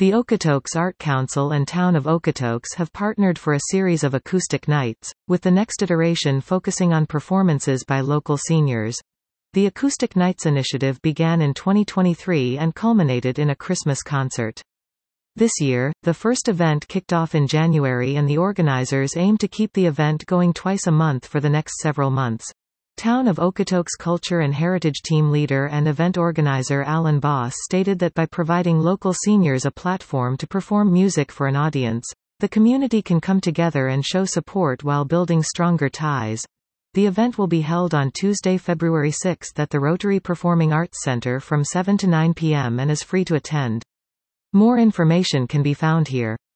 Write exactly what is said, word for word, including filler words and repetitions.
The Okotoks Art Council and Town of Okotoks have partnered for a series of acoustic nights, with the next iteration focusing on performances by local seniors. The Acoustic Nights initiative began in twenty twenty-three and culminated in a Christmas concert. This year, the first event kicked off in January and the organizers aim to keep the event going twice a month for the next several months. Town of Okotoks Culture and Heritage Team leader and event organizer Alan Boss stated that by providing local seniors a platform to perform music for an audience, the community can come together and show support while building stronger ties. The event will be held on Tuesday, February sixth at the Rotary Performing Arts Center from seven to nine p m and is free to attend. More information can be found here.